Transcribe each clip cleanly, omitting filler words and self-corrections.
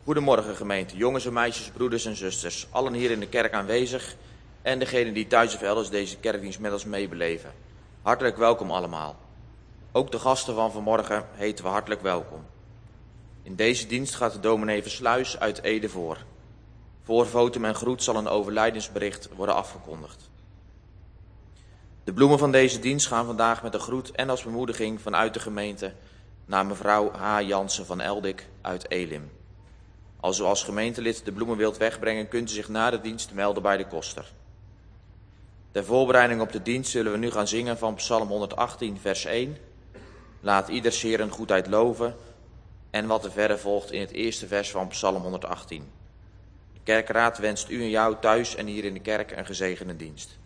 Goedemorgen gemeente, jongens en meisjes, broeders en zusters, allen hier in de kerk aanwezig en degenen die thuis of elders deze kerkdienst met ons meebeleven. Hartelijk welkom allemaal. Ook de gasten van vanmorgen heten we hartelijk welkom. In deze dienst gaat de dominee Versluis uit Ede voor. Voor votum en groet zal een overlijdensbericht worden afgekondigd. De bloemen van deze dienst gaan vandaag met een groet en als bemoediging vanuit de gemeente naar mevrouw H. Jansen van Eldik uit Elim. Als u als gemeentelid de bloemen wilt wegbrengen, kunt u zich na de dienst melden bij de koster. Ter voorbereiding op de dienst zullen we nu gaan zingen van Psalm 118, vers 1. Laat ieder zeer een goedheid loven. En wat er verder volgt in het eerste vers van Psalm 118. De kerkraad wenst u en jou thuis en hier in de kerk een gezegende dienst.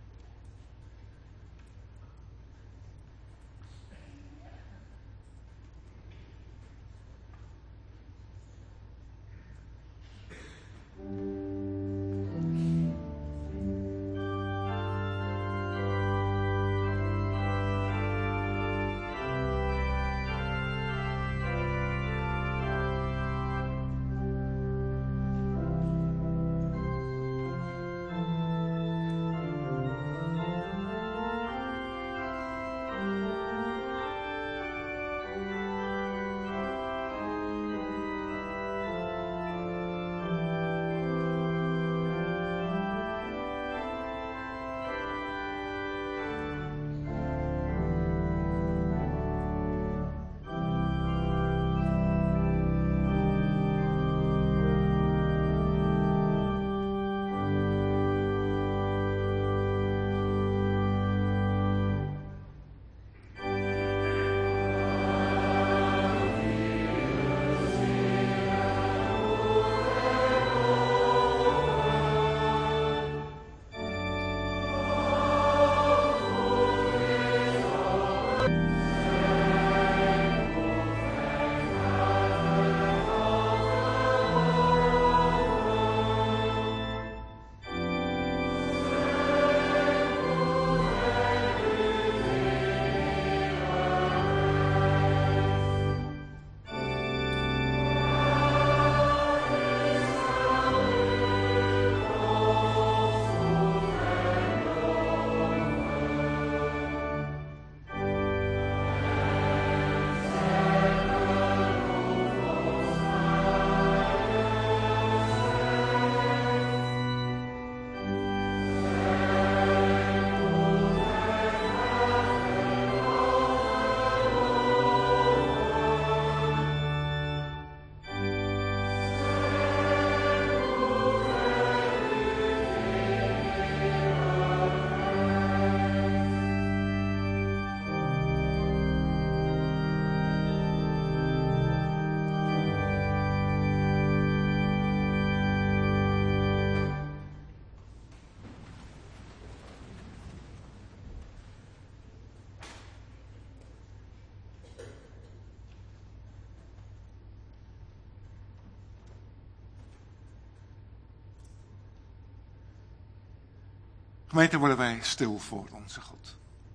Gemeente, worden wij stil voor onze God.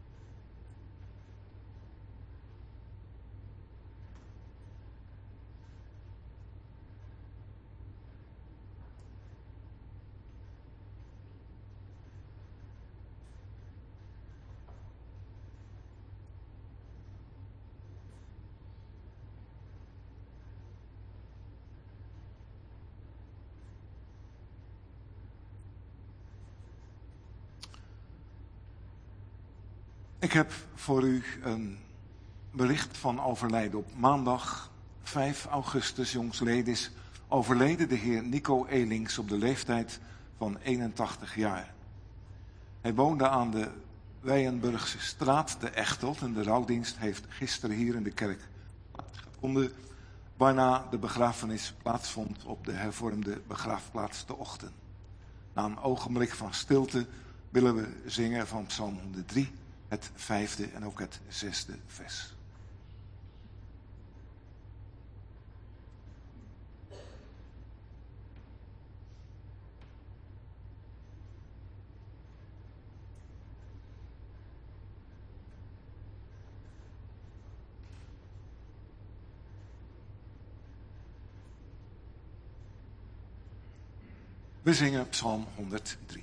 Ik heb voor u een bericht van overlijden. Op maandag 5 augustus jongstleden is overleden de heer Nico Elings op de leeftijd van 81 jaar. Hij woonde aan de Wijenburgse straat, de Echteld, en de rouwdienst heeft gisteren hier in de kerk plaatsgevonden, waarna de begrafenis plaatsvond op de hervormde begraafplaats de Ochten. Na een ogenblik van stilte willen we zingen van Psalm 103, het 5e en ook het 6e vers. We zingen Psalm 103.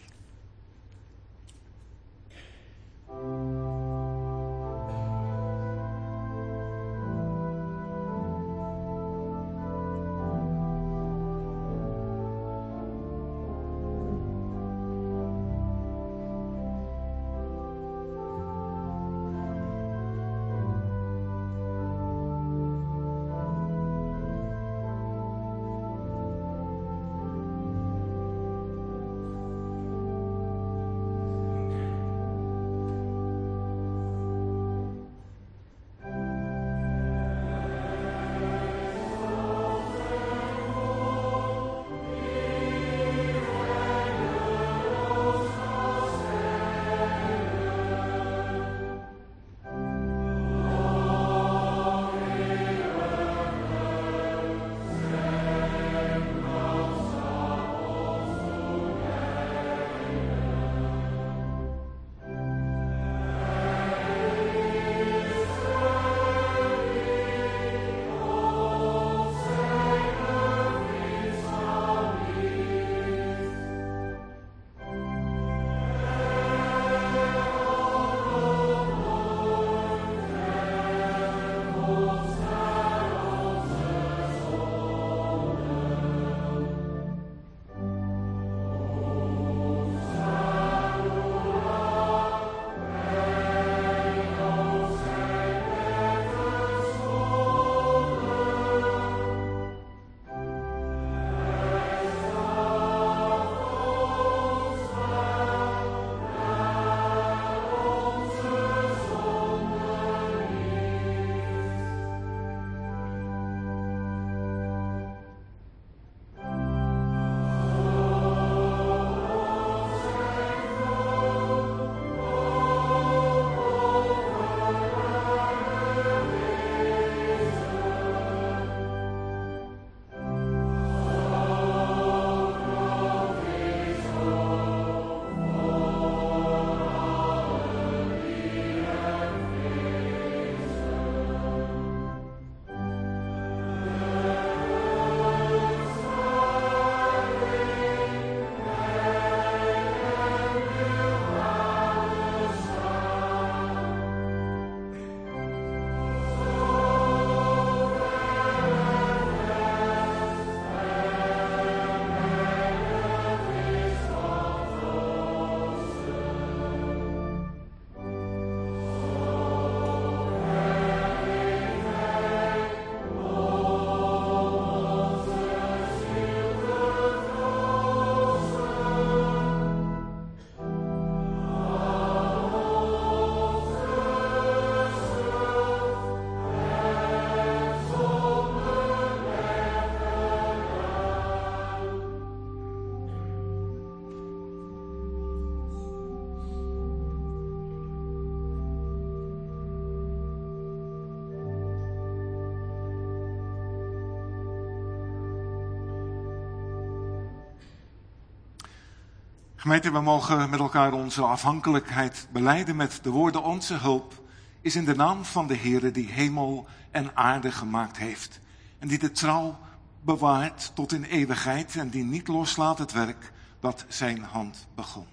Gemeente, we mogen met elkaar onze afhankelijkheid belijden met de woorden: onze hulp is in de naam van de Heere die hemel en aarde gemaakt heeft. En die de trouw bewaart tot in eeuwigheid en die niet loslaat het werk dat zijn hand begon.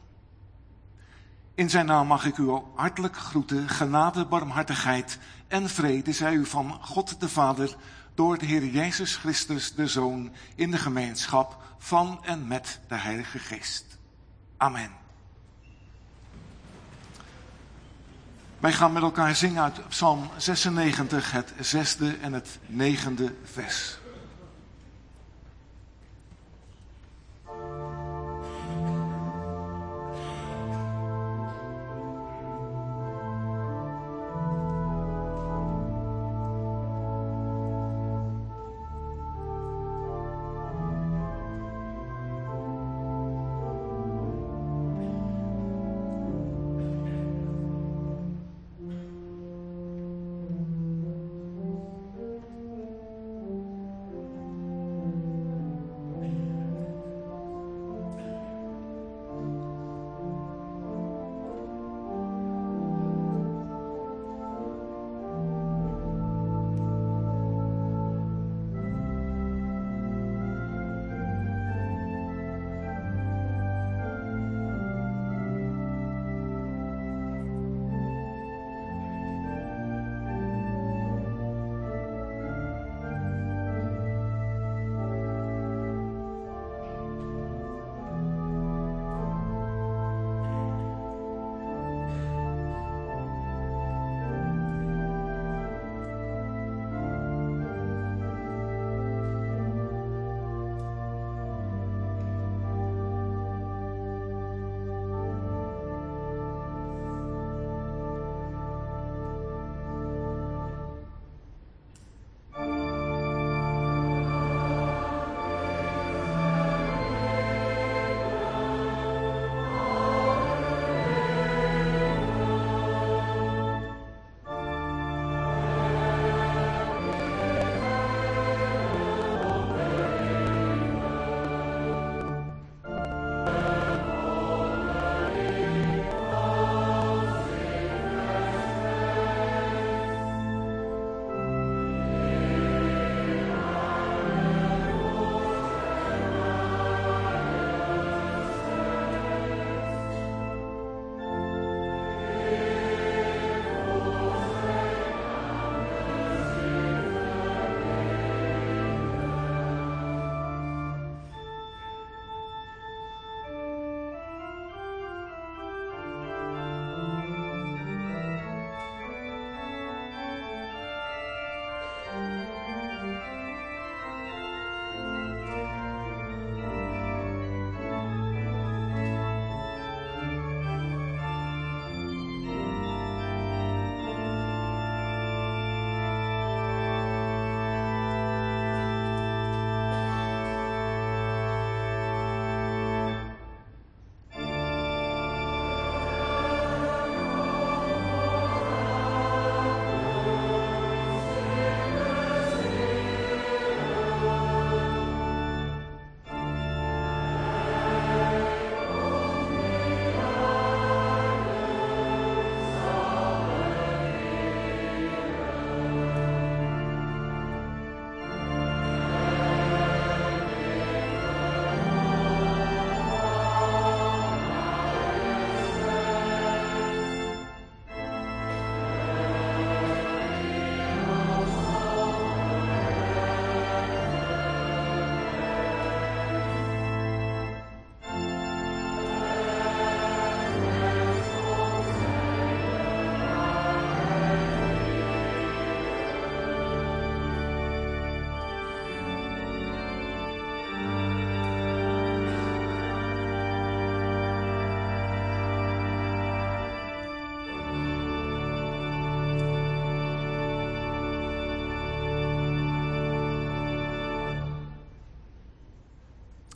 In zijn naam mag ik u hartelijk groeten, genade, barmhartigheid en vrede zij u van God de Vader door de Heer Jezus Christus de Zoon in de gemeenschap van en met de Heilige Geest. Amen. Wij gaan met elkaar zingen uit Psalm 96, het 6e en het 9e vers.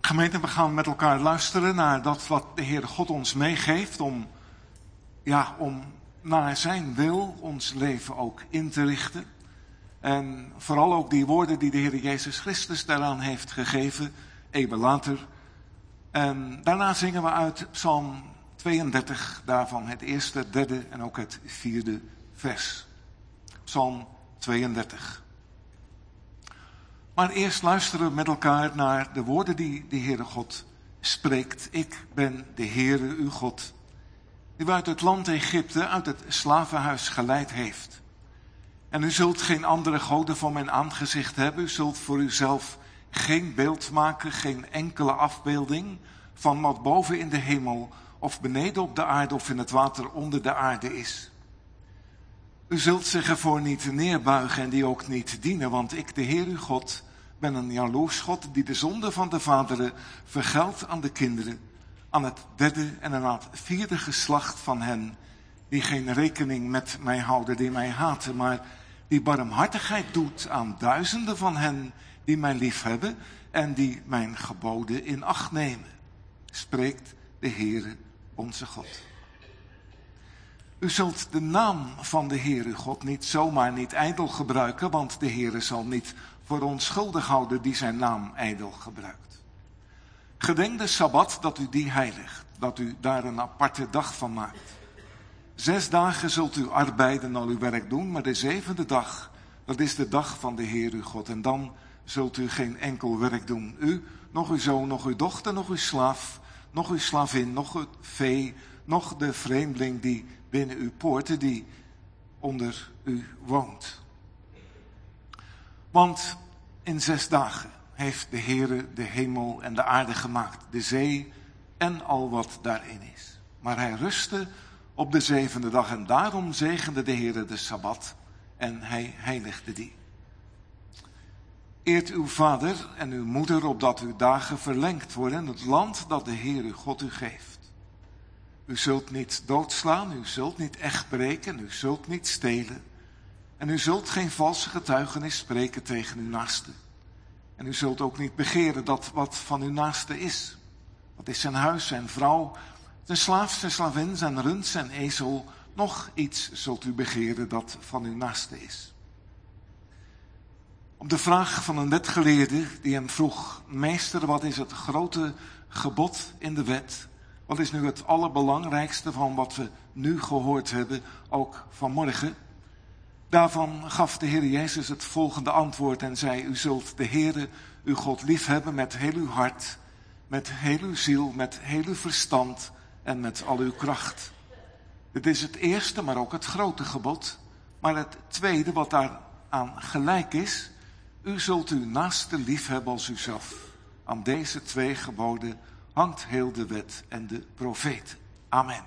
Gemeente, we gaan met elkaar luisteren naar dat wat de Heere God ons meegeeft om naar zijn wil ons leven ook in te richten. En vooral ook die woorden die de Heer Jezus Christus daaraan heeft gegeven, eeuwen later. En daarna zingen we uit Psalm 32, daarvan het eerste, derde en ook het vierde vers. Psalm 32. Maar eerst luisteren we met elkaar naar de woorden die de Heere God spreekt. Ik ben de Heere uw God, die u uit het land Egypte, uit het slavenhuis geleid heeft. En u zult geen andere goden voor mijn aangezicht hebben. U zult voor uzelf geen beeld maken, geen enkele afbeelding van wat boven in de hemel of beneden op de aarde of in het water onder de aarde is. U zult zich ervoor niet neerbuigen en die ook niet dienen, want ik, de Heer uw God, ben een jaloers God die de zonde van de vaderen vergeldt aan de kinderen, aan het derde en aan het vierde geslacht van hen die geen rekening met mij houden, die mij haten, maar die barmhartigheid doet aan duizenden van hen die mij liefhebben en die mijn geboden in acht nemen, spreekt de Heere onze God. U zult de naam van de Heere God niet zomaar niet ijdel gebruiken, want de Heere zal niet voor onschuldig houden die zijn naam ijdel gebruikt. Gedenk de Sabbat dat u die heiligt, dat u daar een aparte dag van maakt. 6 dagen zult u arbeiden en al uw werk doen, maar de 7e dag, dat is de dag van de Heer uw God. En dan zult u geen enkel werk doen. U, nog uw zoon, nog uw dochter, nog uw slaaf, nog uw slavin, nog het vee, nog de vreemdeling die binnen uw poorten, die onder u woont. Want in 6 dagen heeft de Heere de hemel en de aarde gemaakt, de zee en al wat daarin is. Maar hij rustte op de 7e dag en daarom zegende de Heere de Sabbat en hij heiligde die. Eert uw vader en uw moeder, opdat uw dagen verlengd worden in het land dat de Heere God u geeft. U zult niet doodslaan, u zult niet echt breken, u zult niet stelen. En u zult geen valse getuigenis spreken tegen uw naaste. En u zult ook niet begeren dat wat van uw naaste is. Dat is zijn huis, zijn vrouw, zijn slaaf, zijn slavin, zijn rund, zijn ezel. Nog iets zult u begeren dat van uw naaste is. Op de vraag van een wetgeleerde die hem vroeg: meester, wat is het grote gebod in de wet? Wat is nu het allerbelangrijkste van wat we nu gehoord hebben, ook vanmorgen? Daarvan gaf de Heer Jezus het volgende antwoord en zei: u zult de Heere, uw God, liefhebben met heel uw hart, met heel uw ziel, met heel uw verstand en met al uw kracht. Dit is het eerste, maar ook het grote gebod. Maar het tweede, wat daaraan gelijk is: u zult uw naaste liefhebben als uzelf. Aan deze 2 geboden hangt heel de wet en de profeten. Amen.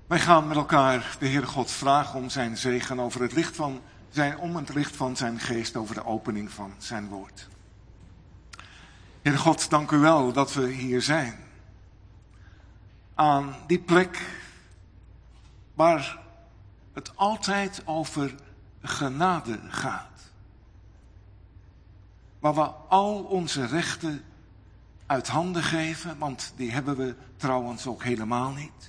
Wij gaan met elkaar de Heere God vragen om zijn zegen over het licht van zijn geest, over de opening van zijn woord. Heere God, dank u wel dat we hier zijn. Aan die plek waar het altijd over genade gaat. Waar we al onze rechten uit handen geven, want die hebben we trouwens ook helemaal niet.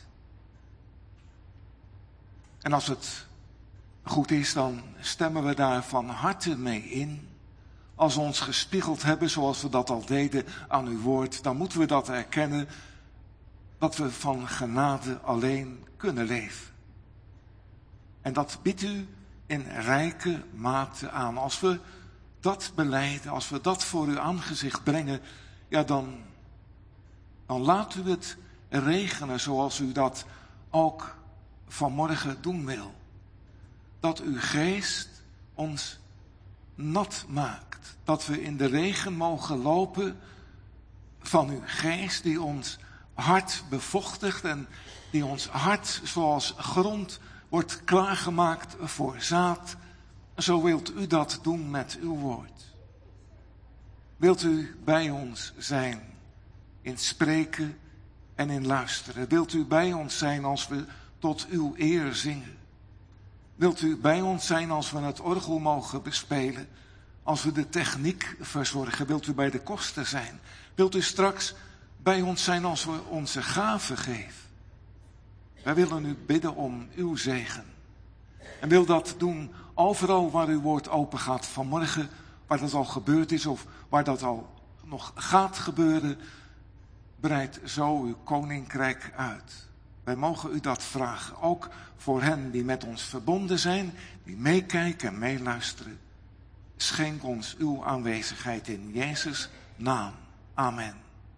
En als het goed is, dan stemmen we daar van harte mee in. Als we ons gespiegeld hebben, zoals we dat al deden aan uw woord, dan moeten we dat erkennen, dat we van genade alleen kunnen leven. En dat biedt u in rijke mate aan. Als we dat belijden, als we dat voor uw aangezicht brengen, ja, dan laat u het regenen zoals u dat ook vanmorgen doen wil. Dat uw geest ons nat maakt. Dat we in de regen mogen lopen van uw geest die ons hart bevochtigt en die ons hart zoals grond wordt klaargemaakt voor zaad. Zo wilt u dat doen met uw woord. Wilt u bij ons zijn in spreken en in luisteren. Wilt u bij ons zijn als we tot uw eer zingen. Wilt u bij ons zijn als we het orgel mogen bespelen. Als we de techniek verzorgen. Wilt u bij de kosten zijn. Wilt u straks bij ons zijn als we onze gaven geven. Wij willen u bidden om uw zegen. En wil dat doen overal waar uw woord open gaat vanmorgen. Waar dat al gebeurd is of waar dat al nog gaat gebeuren. Breid zo uw koninkrijk uit. Wij mogen u dat vragen. Ook voor hen die met ons verbonden zijn. Die meekijken en meeluisteren. Schenk ons uw aanwezigheid in Jezus' naam. Amen.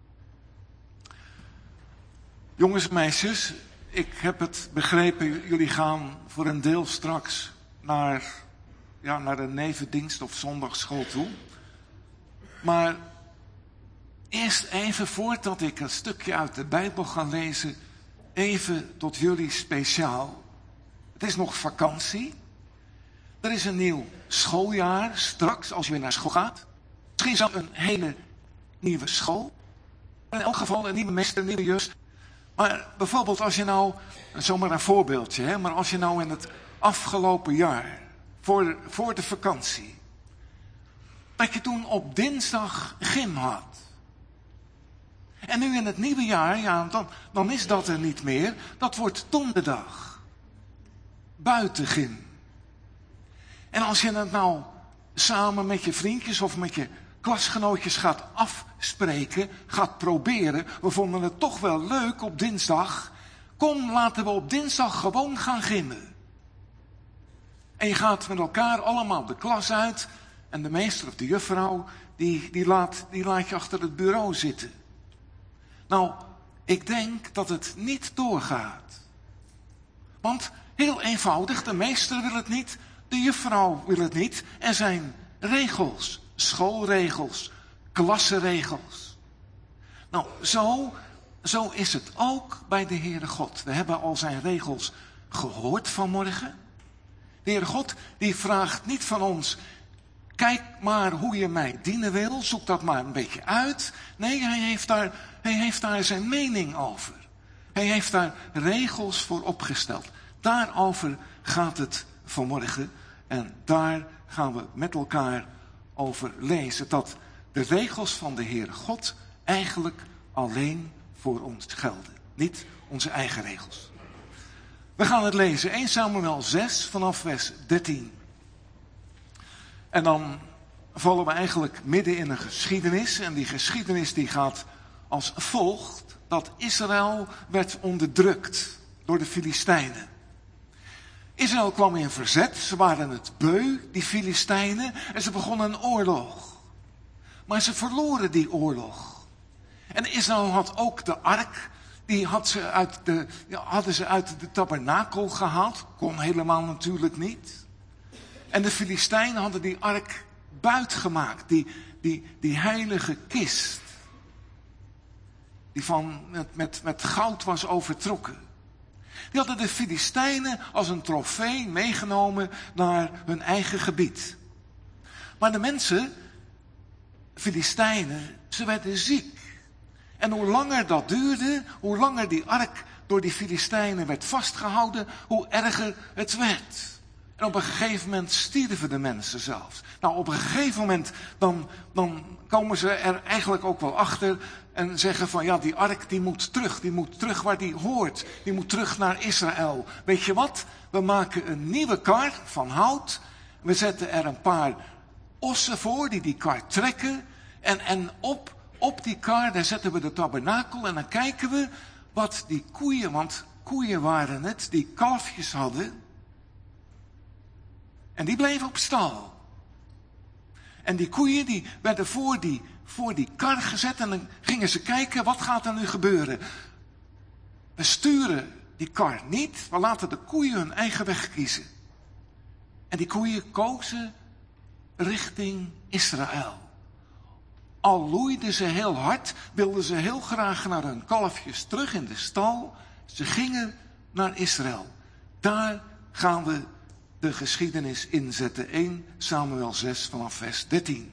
Jongens en meisjes, ik heb het begrepen. Jullie gaan voor een deel straks naar de nevendienst of zondagsschool toe. Maar eerst even, voordat ik een stukje uit de Bijbel ga lezen, even tot jullie speciaal. Het is nog vakantie. Er is een nieuw schooljaar straks als je weer naar school gaat. Misschien zelfs een hele nieuwe school. In elk geval een nieuwe meester, een nieuwe juf. Maar bijvoorbeeld als je nou, zomaar een voorbeeldje, hè, maar als je nou in het afgelopen jaar, voor de vakantie, dat je toen op dinsdag gym had. En nu in het nieuwe jaar, ja, dan is dat er niet meer. Dat wordt donderdag. Buitengym. En als je het nou samen met je vriendjes of met je klasgenootjes gaat afspreken, gaat proberen. We vonden het toch wel leuk op dinsdag. Kom, laten we op dinsdag gewoon gaan gymmen. En je gaat met elkaar allemaal de klas uit. En de meester of de juffrouw, die laat je achter het bureau zitten. Nou, ik denk dat het niet doorgaat. Want heel eenvoudig, de meester wil het niet, de juffrouw wil het niet. Er zijn regels, schoolregels, klassenregels. Nou, zo is het ook bij de Heere God. We hebben al zijn regels gehoord vanmorgen. De Heere God, die vraagt niet van ons, kijk maar hoe je mij dienen wil, zoek dat maar een beetje uit. Nee, hij heeft daar zijn mening over. Hij heeft daar regels voor opgesteld. Daarover gaat het vanmorgen. En daar gaan we met elkaar over lezen. Dat de regels van de Heere God eigenlijk alleen voor ons gelden. Niet onze eigen regels. We gaan het lezen. 1 Samuel 6 vanaf vers 13. En dan vallen we eigenlijk midden in een geschiedenis. En die geschiedenis die gaat als volgt. Dat Israël werd onderdrukt door de Filistijnen. Israël kwam in verzet. Ze waren het beu, die Filistijnen. En ze begonnen een oorlog. Maar ze verloren die oorlog. En Israël had ook de ark. Die hadden ze uit de tabernakel gehaald. Kon helemaal natuurlijk niet. En de Filistijnen hadden die ark buitgemaakt. Die heilige kist. Die met goud was overtrokken. Die hadden de Filistijnen als een trofee meegenomen naar hun eigen gebied. Maar de mensen, Filistijnen, ze werden ziek. En hoe langer dat duurde, hoe langer die ark door die Filistijnen werd vastgehouden, hoe erger het werd. En op een gegeven moment stierven de mensen zelfs. Nou, op een gegeven moment dan komen ze er eigenlijk ook wel achter en zeggen van ja, die ark die moet terug waar die hoort. Die moet terug naar Israël. Weet je wat? We maken een nieuwe kar van hout. We zetten er een paar ossen voor die kar trekken. En op die kar, daar zetten we de tabernakel en dan kijken we wat die koeien, want koeien waren het, die kalfjes hadden. En die bleven op stal. En die koeien die werden voor die kar gezet en dan gingen ze kijken, wat gaat er nu gebeuren? We sturen die kar niet, we laten de koeien hun eigen weg kiezen. En die koeien kozen richting Israël. Al loeiden ze heel hard, wilden ze heel graag naar hun kalfjes terug in de stal. Ze gingen naar Israël. Daar gaan we de geschiedenis inzetten. 1 Samuel 6 vanaf vers 13.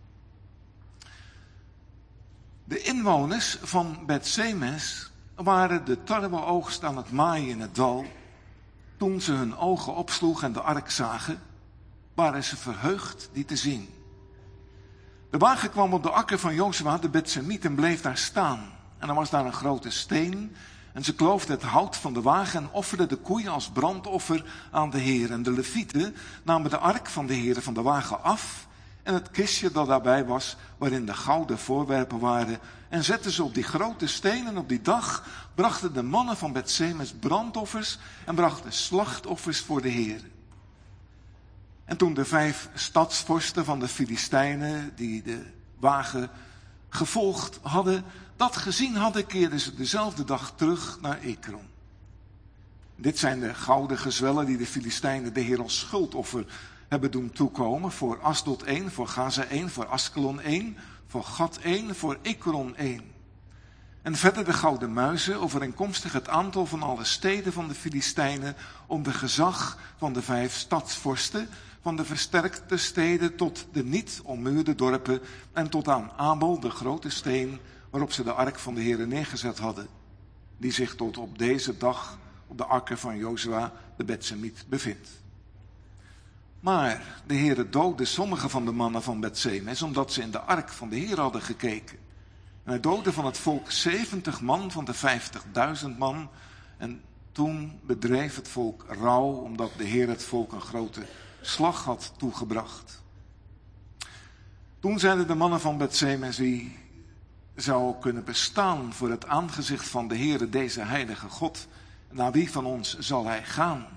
De inwoners van Bet-Semes waren de tarweoogst aan het maaien in het dal. Toen ze hun ogen opsloegen en de ark zagen, waren ze verheugd die te zien. De wagen kwam op de akker van Jozua, de Betsemiet, en bleef daar staan. En er was daar een grote steen. En ze kloofden het hout van de wagen en offerden de koeien als brandoffer aan de Heer. En de Levieten namen de ark van de Heer van de wagen af en het kistje dat daarbij was, waarin de gouden voorwerpen waren. En zetten ze op die grote steen en op die dag brachten de mannen van Bet-Semes brandoffers en brachten slachtoffers voor de Heer. En toen de 5 stadsvorsten van de Filistijnen, die de wagen gevolgd hadden, dat gezien hadden, keerden ze dezelfde dag terug naar Ekron. Dit zijn de gouden gezwellen die de Filistijnen de Heer als schuldoffer hebben doen toekomen. Voor Asdod 1, voor Gaza 1, voor Askelon 1, voor Gat 1, voor Ekron 1. En verder de gouden muizen, overeenkomstig het aantal van alle steden van de Filistijnen, om de gezag van de 5 stadsvorsten, van de versterkte steden tot de niet ommuurde dorpen en tot aan Abel, de grote steen, waarop ze de ark van de Heere neergezet hadden, die zich tot op deze dag op de akker van Jozua, de Betsemiet, bevindt. Maar de Heere doodde sommige van de mannen van Bet-Semes, omdat ze in de ark van de Heer hadden gekeken. En hij doodde van het volk 70 man van de 50.000 man. En toen bedreef het volk rouw, omdat de Heer het volk een grote slag had toegebracht. Toen zeiden de mannen van Bet-Semes, wie zou kunnen bestaan voor het aangezicht van de Heere, deze heilige God? Naar wie van ons zal hij gaan?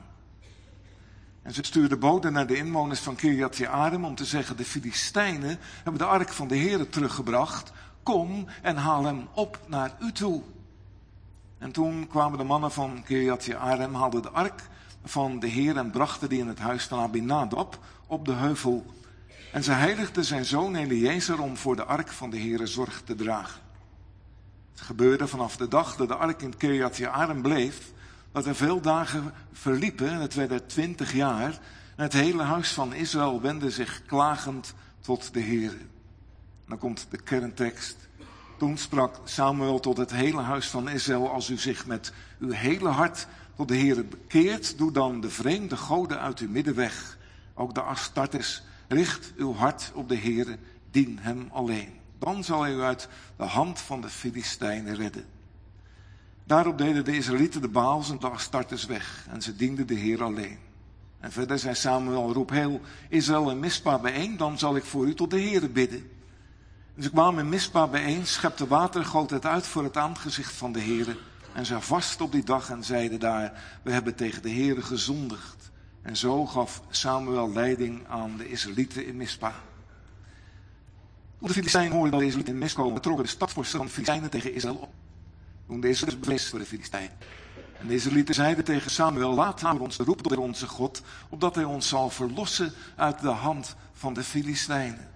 En ze stuurden boden naar de inwoners van Kirjat Jearim om te zeggen, de Filistijnen hebben de ark van de Heere teruggebracht. Kom en haal hem op naar u toe. En toen kwamen de mannen van Kirjat Jearim, haalden de ark van de Heer en brachten die in het huis van Abinadab op de heuvel. En ze heiligden zijn zoon Eliezer om voor de ark van de Heere zorg te dragen. Het gebeurde vanaf de dag dat de ark in Kirjat Jearim bleef, dat er veel dagen verliepen, en het werden 20 jaar, en het hele huis van Israël wendde zich klagend tot de Heere. En dan komt de kerntekst. Toen sprak Samuel tot het hele huis van Israël, als u zich met uw hele hart tot de Heere bekeert, doe dan de vreemde goden uit uw midden weg. Ook de Astartes, richt uw hart op de Heere, dien hem alleen. Dan zal hij u uit de hand van de Filistijnen redden. Daarop deden de Israëlieten de Baals en de Astartes weg, en ze dienden de Heer alleen. En verder zei Samuel, roep heel Israël en Mispa bijeen, dan zal ik voor u tot de Heere bidden. En ze kwamen in Mispa bijeen, schepte water, goot het uit voor het aangezicht van de Heere. En zij vast op die dag en zeiden daar, we hebben tegen de Heere gezondigd. En zo gaf Samuel leiding aan de Israëlieten in Mispa. Toen de Filistijnen hoorden dat de Israëlieten in Mispa komen, trokken de stadsvorsten van de Filistijnen tegen Israël op. Toen de Israëlieten bevreesd voor de Filistijnen. En de Israëlieten zeiden tegen Samuel, laat hij ons roepen tot onze God, opdat hij ons zal verlossen uit de hand van de Filistijnen.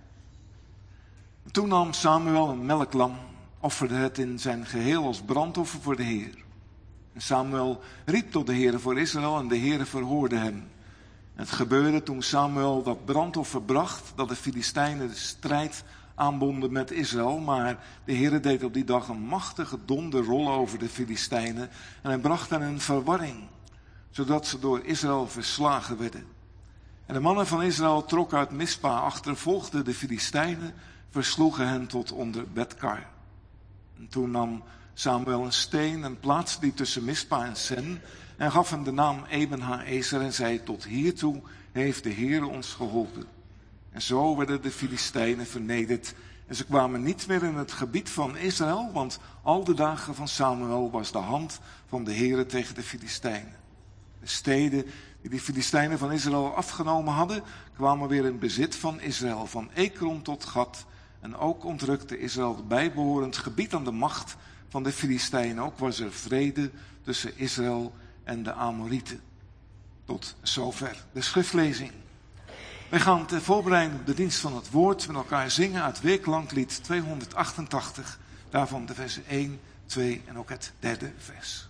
Toen nam Samuel een melklam, offerde het in zijn geheel als brandoffer voor de Heer. En Samuel riep tot de Heere voor Israël en de Heere verhoorde hem. Het gebeurde toen Samuel dat brandoffer bracht, dat de Filistijnen de strijd aanbonden met Israël. Maar de Heere deed op die dag een machtige donderrol over de Filistijnen en hij bracht hen in verwarring, zodat ze door Israël verslagen werden. En de mannen van Israël trokken uit Mispa, achtervolgden de Filistijnen, versloegen hen tot onder Betkar. En toen nam Samuel een steen en plaatste die tussen Mispa en Sen en gaf hem de naam Eben-Haezer en zei: tot hiertoe heeft de Heere ons geholpen. En zo werden de Filistijnen vernederd en ze kwamen niet meer in het gebied van Israël, want al de dagen van Samuel was de hand van de Heere tegen de Filistijnen. De steden die de Filistijnen van Israël afgenomen hadden, kwamen weer in bezit van Israël, van Ekron tot Gat. En ook ontrukte Israël het bijbehorend gebied aan de macht van de Filistijnen. Ook was er vrede tussen Israël en de Amorieten. Tot zover de schriftlezing. Wij gaan ter voorbereiding op de dienst van het woord met elkaar zingen uit Weerklanklied 288. Daarvan de versen 1, 2 en ook het derde vers.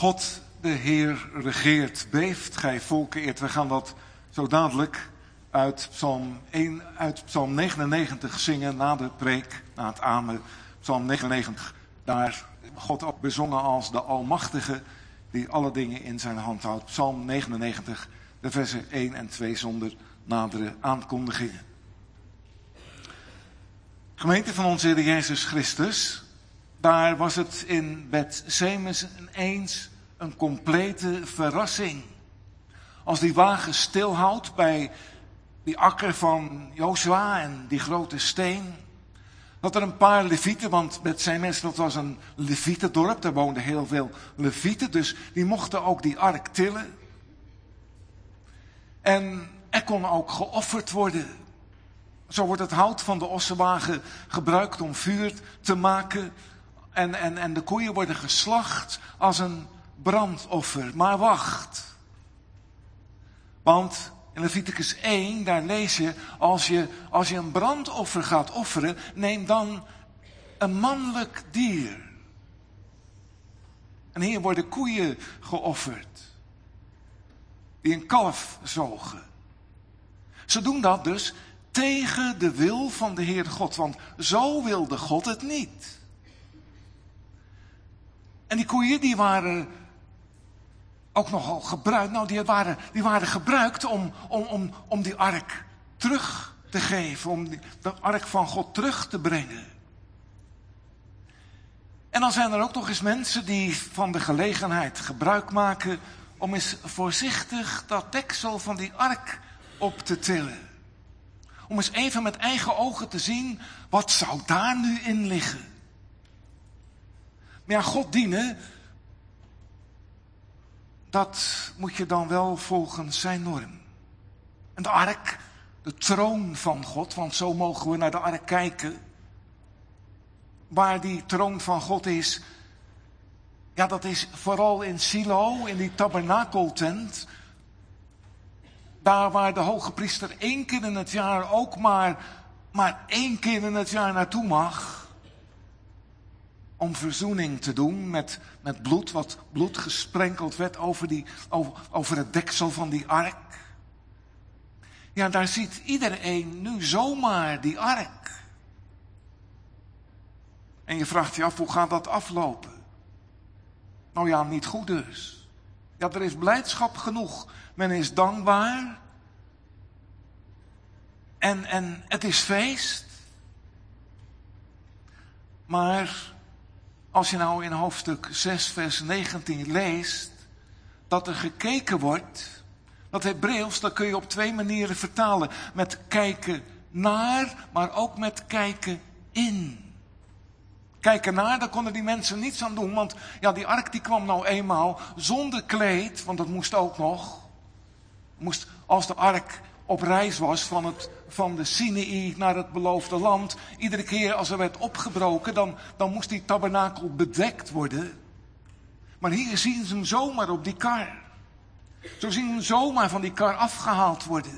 God, de Heer, regeert. Beeft, gij volken eert. We gaan dat zo dadelijk uit Psalm 99 zingen na de preek, na het amen. Psalm 99, daar God ook bezongen als de Almachtige die alle dingen in zijn hand houdt. Psalm 99, de versen 1 en 2 zonder nadere aankondigingen. Gemeente van onze Heer Jezus Christus, daar was het in Bethsemes ineens een complete verrassing. Als die wagen stilhoudt bij die akker van Jozua en die grote steen, dat er een paar levieten, want Bethsemes dat was een levietendorp, daar woonden heel veel levieten, dus die mochten ook die ark tillen. En er kon ook geofferd worden. Zo wordt het hout van de ossenwagen gebruikt om vuur te maken. En de koeien worden geslacht als een brandoffer. Maar wacht. Want in Leviticus 1, daar lees je, als je een brandoffer gaat offeren, neem dan een mannelijk dier. En hier worden koeien geofferd. Die een kalf zogen. Ze doen dat dus tegen de wil van de Heer God. Want zo wilde God het niet. En die koeien die waren ook nogal gebruikt. Nou, die waren gebruikt om die ark terug te geven. Om de ark van God terug te brengen. En dan zijn er ook nog eens mensen die van de gelegenheid gebruik maken om eens voorzichtig dat deksel van die ark op te tillen. Om eens even met eigen ogen te zien, wat zou daar nu in liggen? Maar ja, God dienen, dat moet je dan wel volgens zijn norm. En de ark, de troon van God, want zo mogen we naar de ark kijken. Waar die troon van God is, ja, dat is vooral in Silo, in die tabernakeltent. Daar waar de hoge priester 1 keer in het jaar ook maar 1 keer in het jaar naartoe mag. Om verzoening te doen met bloed, wat bloed gesprenkeld werd over het deksel van die ark. Ja, daar ziet iedereen nu zomaar die ark. En je vraagt je af, hoe gaat dat aflopen? Nou ja, niet goed dus. Ja, er is blijdschap genoeg. Men is dankbaar. En het is feest. Maar als je nou in hoofdstuk 6 vers 19 leest dat er gekeken wordt, dat Hebreeuws, dat kun je op 2 manieren vertalen. Met kijken naar, maar ook met kijken in. Kijken naar, daar konden die mensen niets aan doen. Want ja, die ark die kwam nou eenmaal zonder kleed. Want dat moest ook nog. Als de ark op reis was van de Sinaï naar het beloofde land. Iedere keer als er werd opgebroken, dan moest die tabernakel bedekt worden. Maar hier zien ze hem zomaar op die kar. Zo zien ze hem zomaar van die kar afgehaald worden.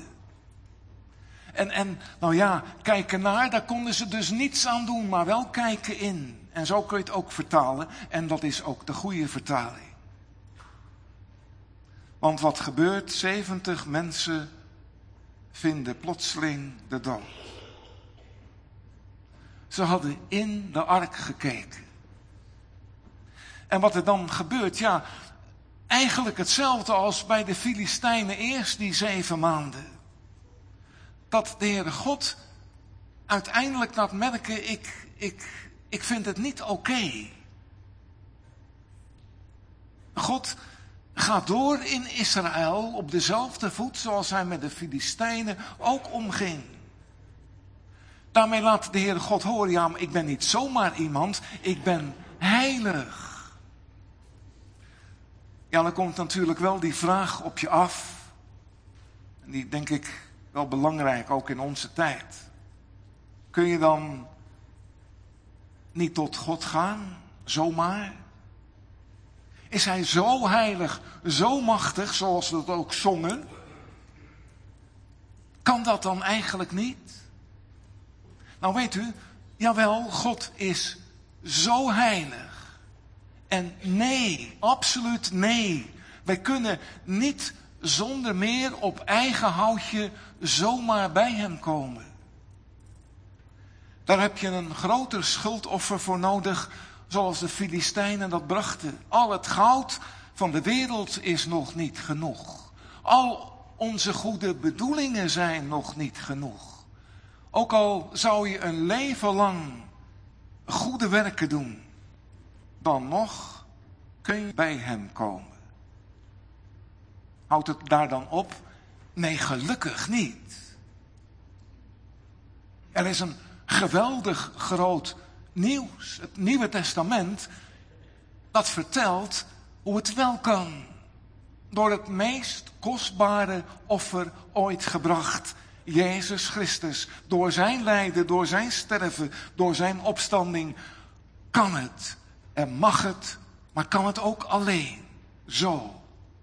En nou ja, kijken naar, daar konden ze dus niets aan doen, maar wel kijken in. En zo kun je het ook vertalen. En dat is ook de goede vertaling. Want wat gebeurt? 70 mensen vinden plotseling de dood. Ze hadden in de ark gekeken. En wat er dan gebeurt, ja, eigenlijk hetzelfde als bij de Filistijnen eerst die 7 maanden. Dat de Heere God uiteindelijk laat merken, ik vind het niet oké. God gaat door in Israël op dezelfde voet zoals hij met de Filistijnen ook omging. Daarmee laat de Heere God horen, ja, maar ik ben niet zomaar iemand, ik ben heilig. Ja, dan komt natuurlijk wel die vraag op je af. En die denk ik wel belangrijk, ook in onze tijd. Kun je dan niet tot God gaan, zomaar? Is hij zo heilig, zo machtig, zoals we dat ook zongen? Kan dat dan eigenlijk niet? Nou weet u, jawel, God is zo heilig En nee, absoluut nee. Wij kunnen niet zonder meer op eigen houtje zomaar bij hem komen. Daar heb je een groter schuldoffer voor nodig, zoals de Filistijnen dat brachten. Al het goud van de wereld is nog niet genoeg. Al onze goede bedoelingen zijn nog niet genoeg. Ook al zou je een leven lang goede werken doen, dan nog kun je bij hem komen. Houdt het daar dan op? Nee, gelukkig niet. Er is een geweldig groot nieuws. Het Nieuwe Testament, dat vertelt hoe het wel kan. Door het meest kostbare offer ooit gebracht, Jezus Christus. Door zijn lijden, door zijn sterven, door zijn opstanding kan het en mag het, maar kan het ook alleen. Zo.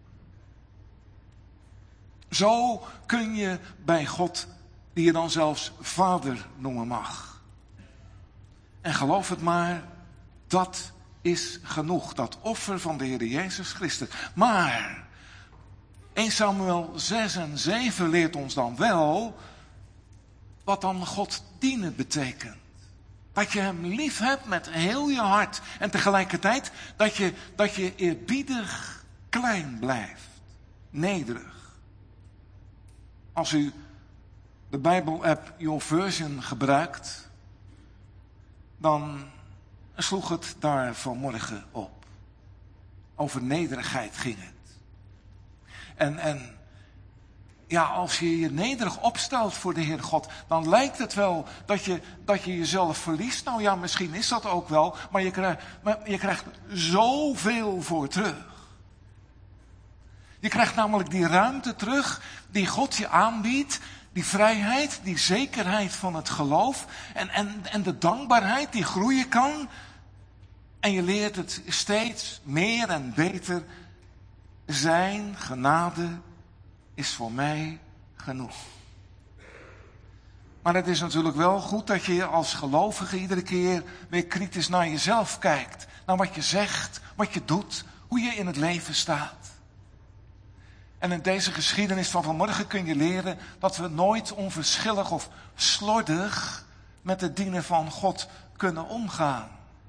Zo kun je bij God, die je dan zelfs Vader noemen mag. En geloof het maar, dat is genoeg. Dat offer van de Heer Jezus Christus. Maar 1 Samuel 6 en 7 leert ons dan wel wat dan God dienen betekent. Dat je hem lief hebt met heel je hart. En tegelijkertijd dat je eerbiedig klein blijft. Nederig. Als u de Bijbel-app YourVersion gebruikt, dan sloeg het daar vanmorgen op. Over nederigheid ging het. En ja, als je je nederig opstelt voor de Heer God, dan lijkt het wel dat je jezelf verliest. Nou ja, misschien is dat ook wel, maar je krijgt zoveel voor terug. Je krijgt namelijk die ruimte terug die God je aanbiedt. Die vrijheid, die zekerheid van het geloof. En de dankbaarheid die groeien kan. En je leert het steeds meer en beter. Zijn genade is voor mij genoeg. Maar het is natuurlijk wel goed dat je als gelovige iedere keer weer kritisch naar jezelf kijkt. Naar wat je zegt, wat je doet, hoe je in het leven staat. En in deze geschiedenis van vanmorgen kun je leren dat we nooit onverschillig of slordig met het dienen van God kunnen omgaan.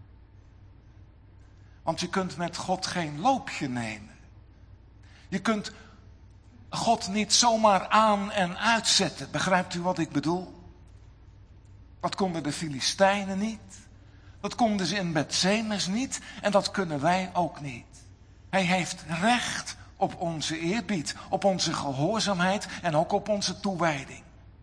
Want je kunt met God geen loopje nemen. Je kunt God niet zomaar aan en uitzetten. Begrijpt u wat ik bedoel? Dat konden de Filistijnen niet. Dat konden ze in Bethsemes niet. En dat kunnen wij ook niet. Hij heeft recht op onze eerbied, op onze gehoorzaamheid en ook op onze toewijding.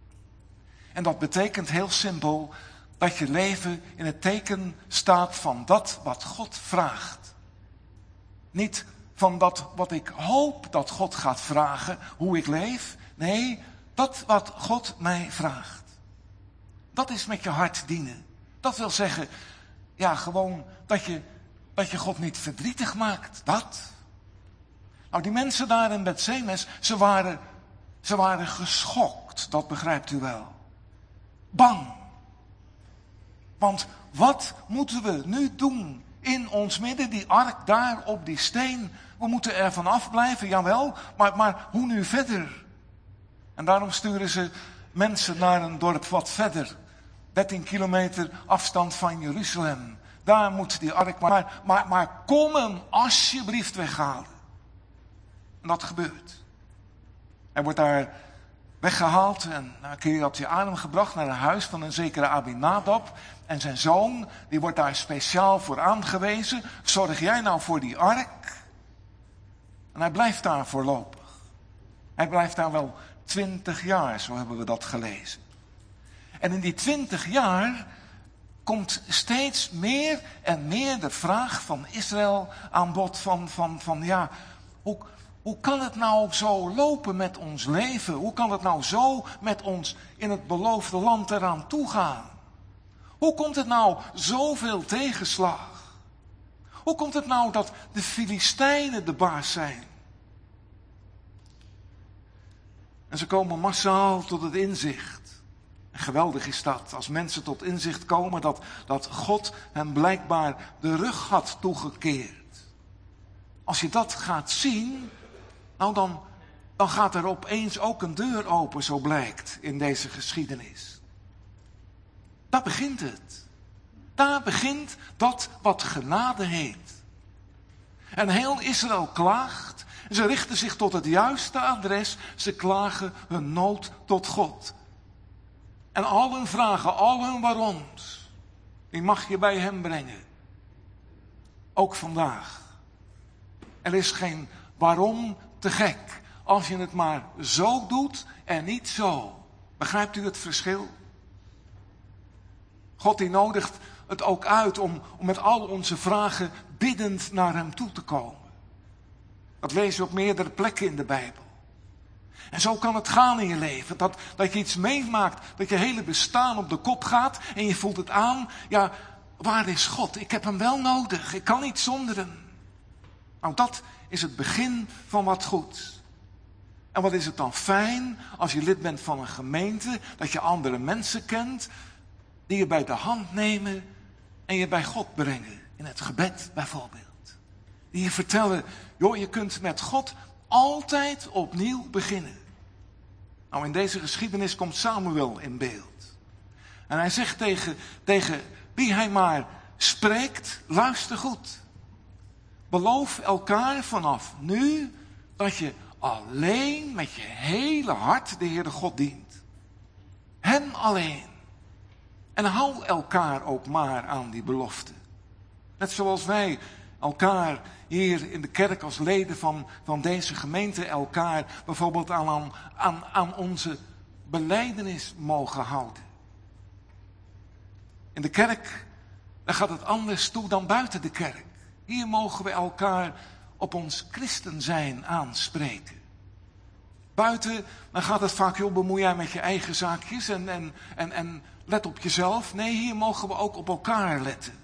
En dat betekent heel simpel dat je leven in het teken staat van dat wat God vraagt. Niet van dat wat ik hoop dat God gaat vragen, hoe ik leef. Nee, dat wat God mij vraagt. Dat is met je hart dienen. Dat wil zeggen, ja, gewoon dat je God niet verdrietig maakt. Dat. Nou, die mensen daar in Bethsemes, ze waren geschokt, dat begrijpt u wel. Bang. Want wat moeten we nu doen in ons midden, die ark daar op die steen? We moeten er van afblijven, jawel, maar hoe nu verder? En daarom sturen ze mensen naar een dorp wat verder. 13 kilometer afstand van Jeruzalem. Daar moet die ark maar kom hem alsjeblieft weghalen. En dat gebeurt. Hij wordt daar weggehaald en na een keer op die adem gebracht naar een huis van een zekere Abinadab. En zijn zoon, die wordt daar speciaal voor aangewezen. Zorg jij nou voor die ark? En hij blijft daar voorlopig. Hij blijft daar wel 20 jaar, zo hebben we dat gelezen. En in die 20 jaar komt steeds meer en meer de vraag van Israël aan bod van ja, hoe kan het nou zo lopen met ons leven? Hoe kan het nou zo met ons in het beloofde land eraan toegaan? Hoe komt het nou zoveel tegenslag? Hoe komt het nou dat de Filistijnen de baas zijn? En ze komen massaal tot het inzicht. En geweldig is dat, als mensen tot inzicht komen dat God hem blijkbaar de rug had toegekeerd. Als je dat gaat zien, nou dan gaat er opeens ook een deur open, zo blijkt in deze geschiedenis. Daar begint het. Daar begint dat wat genade heet. En heel Israël klaagt. Ze richten zich tot het juiste adres. Ze klagen hun nood tot God. En al hun vragen, al hun waaroms, die mag je bij hem brengen. Ook vandaag. Er is geen waarom te gek. Als je het maar zo doet en niet zo. Begrijpt u het verschil? God die nodigt het ook uit om met al onze vragen biddend naar hem toe te komen. Dat lezen we op meerdere plekken in de Bijbel. En zo kan het gaan in je leven. Dat je iets meemaakt, dat je hele bestaan op de kop gaat en je voelt het aan. Ja, waar is God? Ik heb hem wel nodig. Ik kan niet zonder hem. Nou, dat is het begin van wat goeds. En wat is het dan fijn als je lid bent van een gemeente, dat je andere mensen kent, die je bij de hand nemen en je bij God brengen. In het gebed bijvoorbeeld. Die je vertellen, joh, je kunt met God altijd opnieuw beginnen. Nou, in deze geschiedenis komt Samuel in beeld. En hij zegt tegen wie hij maar spreekt, luister goed. Beloof elkaar vanaf nu dat je alleen met je hele hart de Heere God dient. Hem alleen. En hou elkaar ook maar aan die belofte. Net zoals wij elkaar hier in de kerk als leden van deze gemeente elkaar bijvoorbeeld aan onze belijdenis mogen houden. In de kerk, daar gaat het anders toe dan buiten de kerk. Hier mogen we elkaar op ons christen zijn aanspreken. Buiten, dan gaat het vaak, joh, bemoei jij met je eigen zaakjes en let op jezelf. Nee, hier mogen we ook op elkaar letten.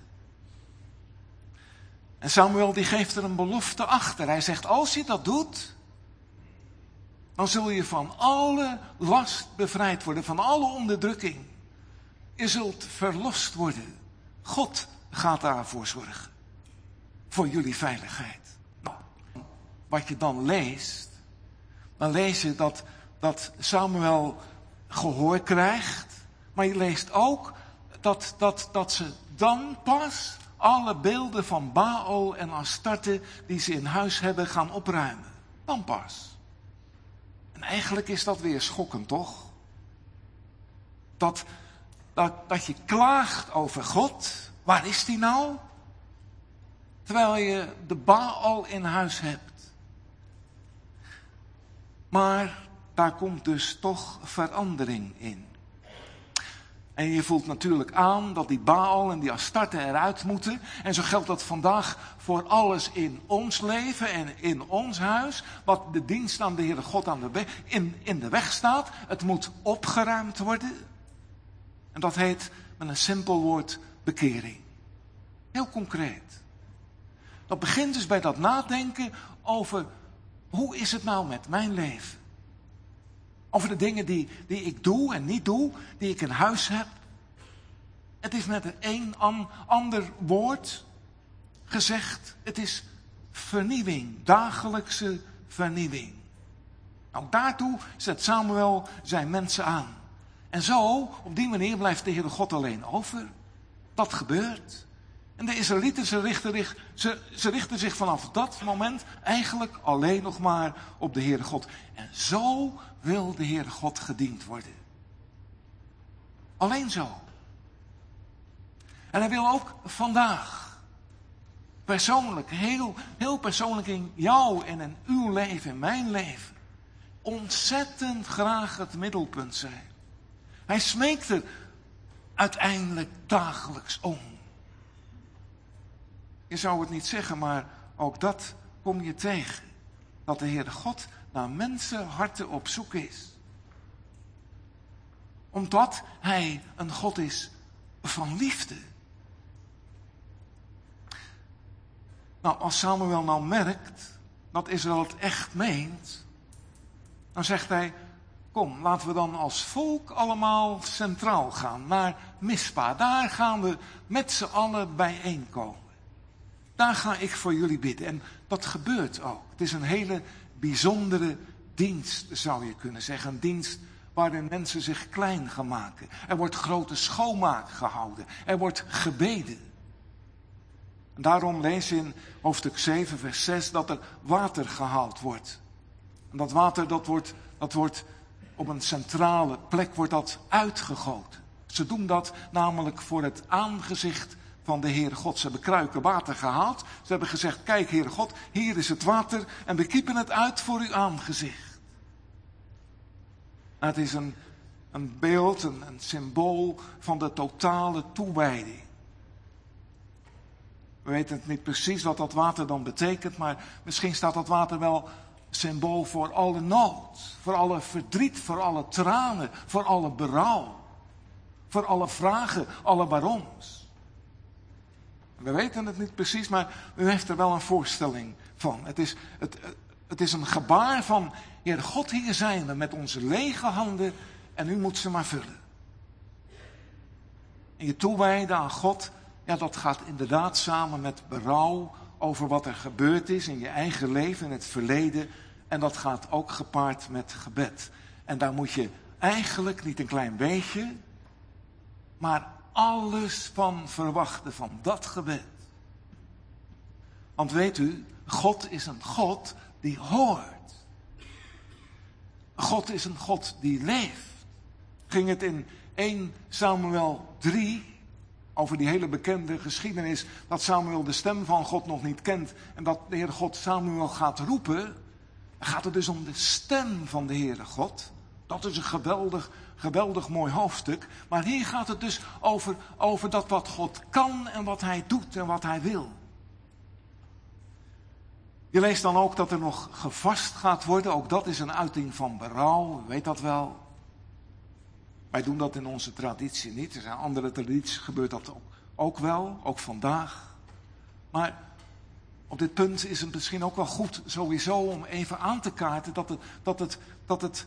En Samuel die geeft er een belofte achter. Hij zegt, als je dat doet, dan zul je van alle last bevrijd worden, van alle onderdrukking. Je zult verlost worden. God gaat daarvoor zorgen. Voor jullie veiligheid. Nou, wat je dan leest, dan lees je dat Samuel gehoor krijgt. Maar je leest ook dat ze dan pas alle beelden van Baal en Astarte die ze in huis hebben gaan opruimen. Dan pas. En eigenlijk is dat weer schokkend, toch? Dat je klaagt over God. Waar is die nou? Terwijl je de Baal in huis hebt. Maar daar komt dus toch verandering in. En je voelt natuurlijk aan dat die Baal en die Astarte eruit moeten. En zo geldt dat vandaag voor alles in ons leven en in ons huis. Wat de dienst aan de Heere God in de weg staat. Het moet opgeruimd worden. En dat heet met een simpel woord bekering. Heel concreet. Dat begint dus bij dat nadenken over hoe is het nou met mijn leven? Over de dingen die ik doe en niet doe, die ik in huis heb. Het is met een ander woord gezegd. Het is vernieuwing, dagelijkse vernieuwing. Nou, daartoe zet Samuel zijn mensen aan. En zo, op die manier blijft de Heere God alleen over. Dat gebeurt. En de Israëlieten, ze richten zich vanaf dat moment eigenlijk alleen nog maar op de Heere God. En zo wil de Heere God gediend worden. Alleen zo. En hij wil ook vandaag, persoonlijk, heel persoonlijk in jou en in uw leven, in mijn leven, ontzettend graag het middelpunt zijn. Hij smeekt er uiteindelijk dagelijks om. Je zou het niet zeggen, maar ook dat kom je tegen. Dat de Heere God naar mensenharten op zoek is. Omdat hij een God is van liefde. Nou, als Samuel nou merkt dat Israël het echt meent, dan zegt hij, kom, laten we dan als volk allemaal centraal gaan, naar Mispa. Daar gaan we met z'n allen bijeenkomen. Daar ga ik voor jullie bidden. En dat gebeurt ook. Het is een hele bijzondere dienst, zou je kunnen zeggen. Een dienst waarin mensen zich klein gaan maken. Er wordt grote schoonmaak gehouden. Er wordt gebeden. En daarom lees je in hoofdstuk 7, vers 6 dat er water gehaald wordt. En dat water, dat wordt op een centrale plek wordt dat uitgegoten. Ze doen dat namelijk voor het aangezicht van de Heere God. Ze hebben kruiken water gehaald. Ze hebben gezegd, kijk Heere God, hier is het water en we kiepen het uit voor uw aangezicht. Het is een beeld, een symbool van de totale toewijding. We weten het niet precies wat dat water dan betekent, maar misschien staat dat water wel symbool voor alle nood, voor alle verdriet, voor alle tranen, voor alle berouw, voor alle vragen, alle waaroms. We weten het niet precies, maar u heeft er wel een voorstelling van. Het is een gebaar van, Heer God, hier zijn we met onze lege handen en u moet ze maar vullen. En je toewijden aan God, ja, dat gaat inderdaad samen met berouw over wat er gebeurd is in je eigen leven, in het verleden. En dat gaat ook gepaard met gebed. En daar moet je eigenlijk niet een klein beetje, maar alles van verwachten van dat gebed. Want weet u, God is een God die hoort. God is een God die leeft. Ging het in 1 Samuel 3... over die hele bekende geschiedenis, dat Samuel de stem van God nog niet kent en dat de Heere God Samuel gaat roepen. Dan gaat het dus om de stem van de Heere God. Dat is een geweldig mooi hoofdstuk. Maar hier gaat het dus over dat wat God kan en wat hij doet en wat hij wil. Je leest dan ook dat er nog gevast gaat worden. Ook dat is een uiting van berouw, u weet dat wel. Wij doen dat in onze traditie niet. Er zijn andere tradities, gebeurt dat ook wel, ook vandaag. Maar op dit punt is het misschien ook wel goed sowieso om even aan te kaarten dat het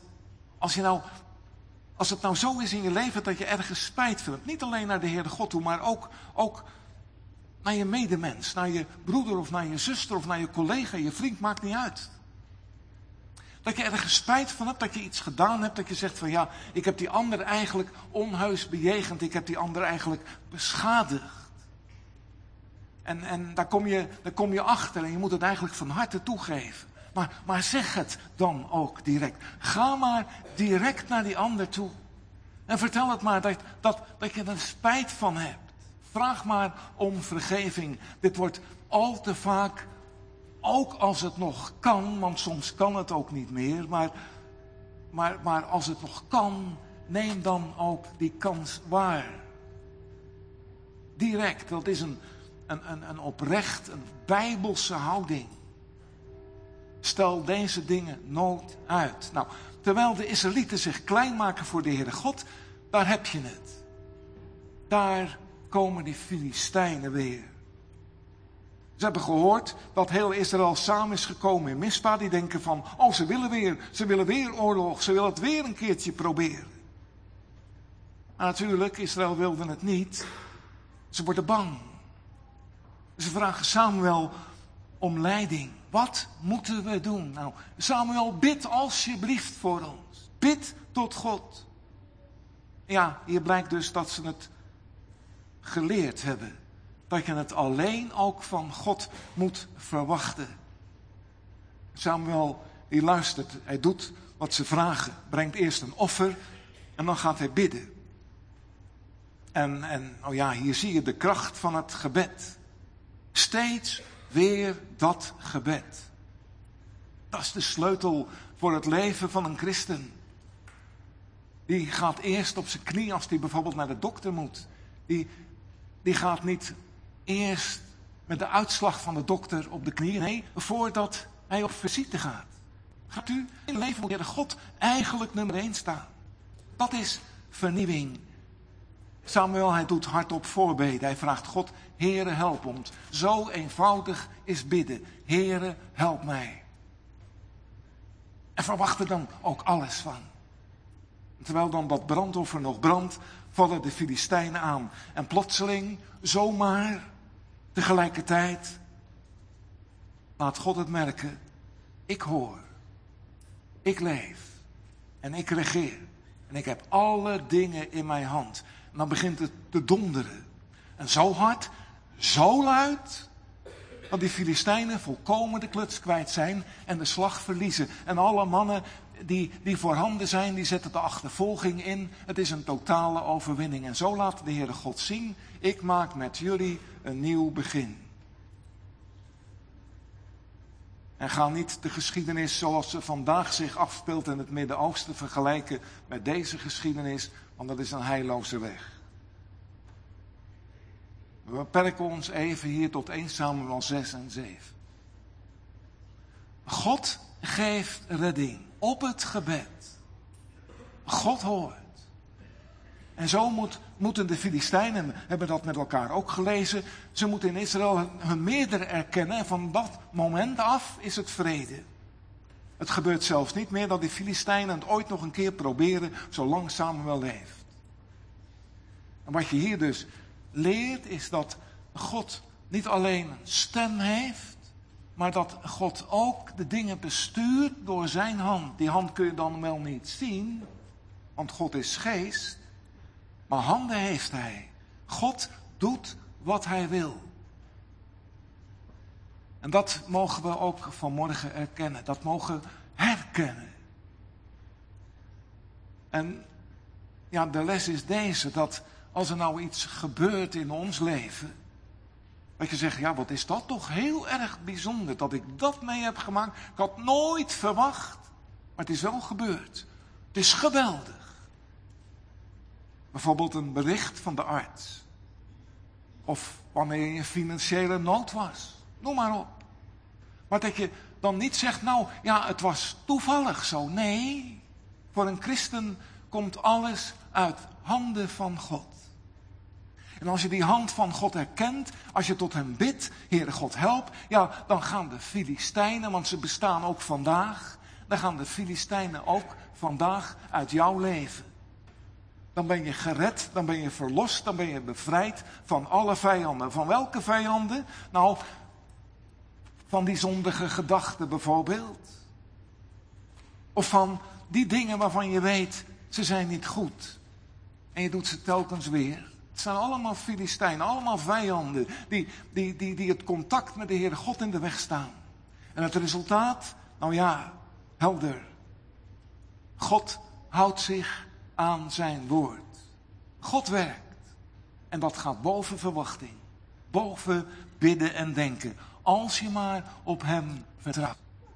als het nou zo is in je leven dat je ergens spijt vindt. Niet alleen naar de Heere God toe, maar ook naar je medemens, naar je broeder of naar je zuster of naar je collega, je vriend, maakt niet uit. Dat je ergens spijt van hebt, dat je iets gedaan hebt, dat je zegt van ja, ik heb die ander eigenlijk onheus bejegend, ik heb die ander eigenlijk beschadigd. En daar kom je achter en je moet het eigenlijk van harte toegeven. Maar zeg het dan ook direct. Ga maar direct naar die ander toe. En vertel het maar dat je er spijt van hebt. Vraag maar om vergeving. Dit wordt al te vaak, ook als het nog kan, want soms kan het ook niet meer. Maar als het nog kan, neem dan ook die kans waar. Direct, dat is een oprecht, een bijbelse houding. Stel deze dingen nooit uit. Nou, terwijl de Israëlieten zich klein maken voor de Heere God, daar heb je het. Daar komen die Filistijnen weer. Ze hebben gehoord dat heel Israël samen is gekomen in Mispa. Die denken van, oh, ze willen weer oorlog. Ze willen het weer een keertje proberen. Maar natuurlijk, Israël wilde het niet. Ze worden bang. Ze vragen Samuel om leiding. Wat moeten we doen? Nou, Samuel, bid alsjeblieft voor ons. Bid tot God. Ja, hier blijkt dus dat ze het geleerd hebben. Dat je het alleen ook van God moet verwachten. Samuel, die luistert. Hij doet wat ze vragen. Brengt eerst een offer en dan gaat hij bidden. En oh ja, hier zie je de kracht van het gebed. Steeds weer dat gebed. Dat is de sleutel voor het leven van een christen. Die gaat eerst op zijn knie als hij bijvoorbeeld naar de dokter moet. Die gaat niet eerst met de uitslag van de dokter op de knie. Nee, voordat hij op visite gaat. Gaat u in het leven moet de God eigenlijk nummer 1 staan. Dat is vernieuwing. Samuel, hij doet hardop voorbeden. Hij vraagt God, Heere, help ons. Zo eenvoudig is bidden. Heere, help mij. En verwacht er dan ook alles van. Terwijl dan dat brandoffer nog brandt, vallen de Filistijnen aan. En plotseling, zomaar, tegelijkertijd, laat God het merken. Ik hoor. Ik leef. En ik regeer. En ik heb alle dingen in mijn hand. En dan begint het te donderen. En zo hard, zo luid, dat die Filistijnen volkomen de kluts kwijt zijn en de slag verliezen. En alle mannen die voorhanden zijn, die zetten de achtervolging in. Het is een totale overwinning. En zo laat de Heere God zien, ik maak met jullie een nieuw begin. En ga niet de geschiedenis zoals ze vandaag zich afspeelt in het Midden-Oosten vergelijken met deze geschiedenis, want dat is een heilloze weg. We beperken ons even hier tot 1 Samuel 6 en 7. God geeft redding op het gebed. God hoort. En zo moeten de Filistijnen, we hebben dat met elkaar ook gelezen, ze moeten in Israël hun meerdere erkennen. En van dat moment af is het vrede. Het gebeurt zelfs niet meer dat die Filistijnen het ooit nog een keer proberen, zolang Samuel leeft. En wat je hier dus leert is dat God niet alleen een stem heeft, maar dat God ook de dingen bestuurt door zijn hand. Die hand kun je dan wel niet zien, want God is geest, maar handen heeft hij. God doet wat hij wil. En dat mogen we ook vanmorgen erkennen, dat mogen herkennen. En ja, de les is deze, dat als er nou iets gebeurt in ons leven, dat je zegt, ja, wat is dat toch heel erg bijzonder dat ik dat mee heb gemaakt. Ik had nooit verwacht, maar het is wel gebeurd. Het is geweldig. Bijvoorbeeld een bericht van de arts. Of wanneer je in financiële nood was. Noem maar op. Maar dat je dan niet zegt, nou ja, het was toevallig zo. Nee, voor een christen komt alles uit handen van God. En als je die hand van God herkent, als je tot hem bidt, Heere God help, ja, dan gaan de Filistijnen, want ze bestaan ook vandaag, dan gaan de Filistijnen ook vandaag uit jouw leven. Dan ben je gered, dan ben je verlost, dan ben je bevrijd van alle vijanden. Van welke vijanden? Nou, van die zondige gedachten bijvoorbeeld. Of van die dingen waarvan je weet, ze zijn niet goed. En je doet ze telkens weer. Het zijn allemaal Filistijnen, allemaal vijanden die het contact met de Heere God in de weg staan. En het resultaat, nou ja, helder. God houdt zich aan zijn woord. God werkt. En dat gaat boven verwachting. Boven bidden en denken. Als je maar op hem vertrouwt.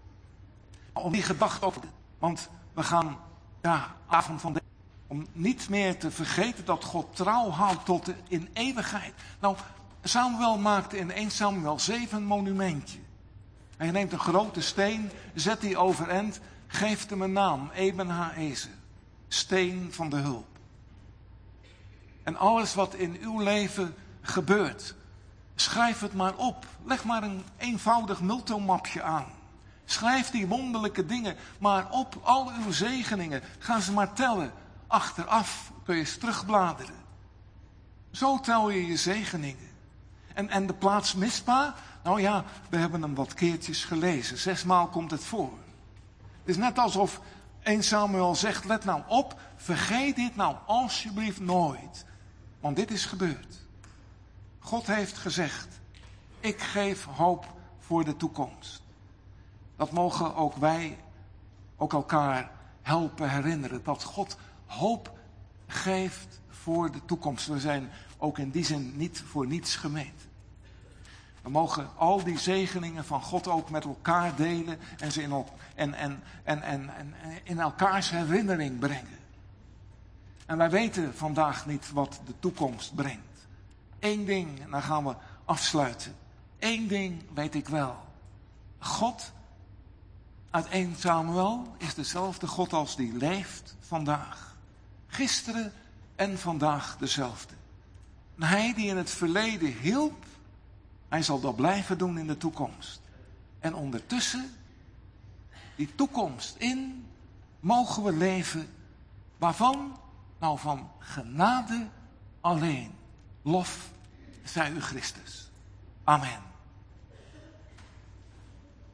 Om die gedachte op. Want we gaan, ja, avond van de. Om niet meer te vergeten dat God trouw houdt tot in eeuwigheid. Nou, Samuel maakte in 1 Samuel 7 een monumentje. Hij neemt een grote steen, zet die overeind, geeft hem een naam, Eben Ha-ezer. Steen van de hulp. En alles wat in uw leven gebeurt, schrijf het maar op. Leg maar een eenvoudig multomapje aan. Schrijf die wonderlijke dingen maar op, al uw zegeningen. Ga ze maar tellen. Achteraf kun je eens terugbladeren. Zo tel je je zegeningen. En de plaats Mispa, nou ja, we hebben hem wat keertjes gelezen. 6 maal komt het voor. Het is net alsof 1 Samuel zegt, let nou op, vergeet dit nou alsjeblieft nooit. Want dit is gebeurd. God heeft gezegd, ik geef hoop voor de toekomst. Dat mogen ook wij ook elkaar helpen herinneren. Dat God hoop geeft voor de toekomst. We zijn ook in die zin niet voor niets gemeend. We mogen al die zegeningen van God ook met elkaar delen en ze in elkaars herinnering brengen. En wij weten vandaag niet wat de toekomst brengt. 1 ding, en dan gaan we afsluiten. 1 ding weet ik wel. God uit 1 Samuel is dezelfde God als die leeft vandaag. Gisteren en vandaag dezelfde. En hij die in het verleden hielp, hij zal dat blijven doen in de toekomst. En ondertussen, die toekomst in, mogen we leven. Waarvan? Nou, van genade alleen. Lof zij u Christus. Amen.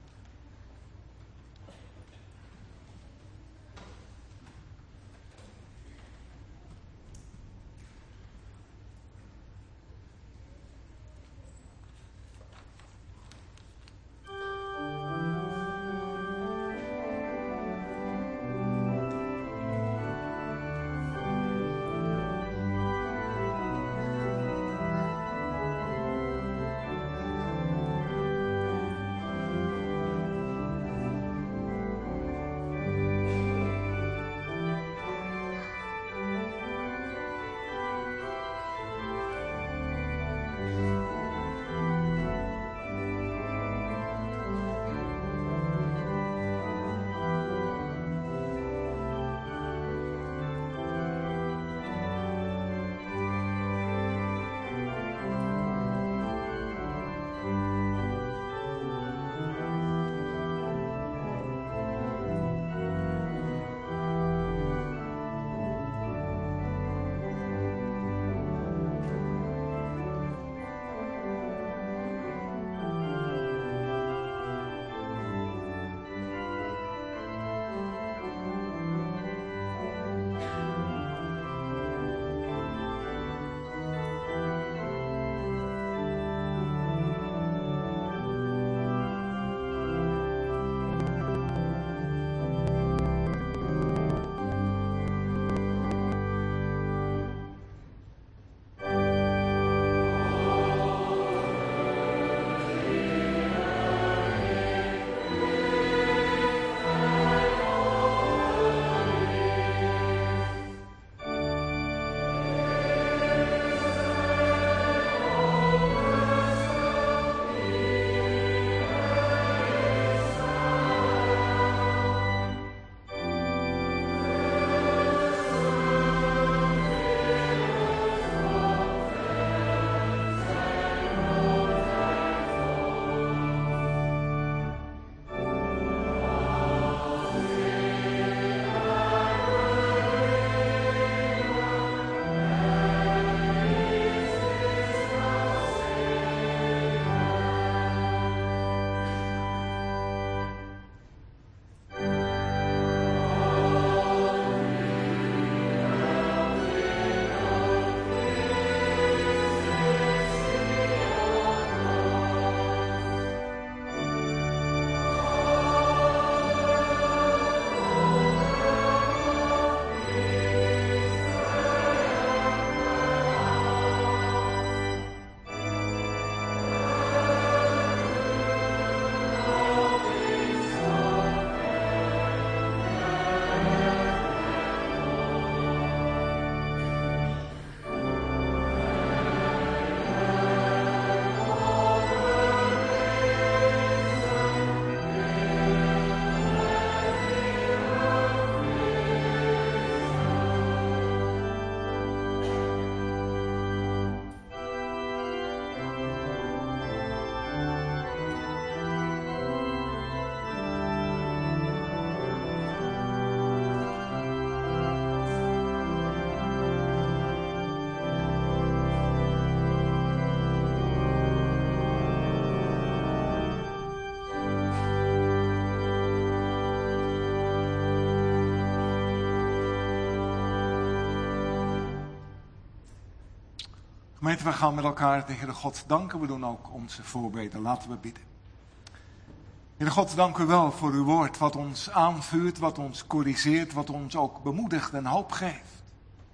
Gemeente, we gaan met elkaar de Heere God danken. We doen ook onze voorbeden. Laten we bidden. Heere God, dank u wel voor uw woord, wat ons aanvuurt, wat ons corrigeert, wat ons ook bemoedigt en hoop geeft.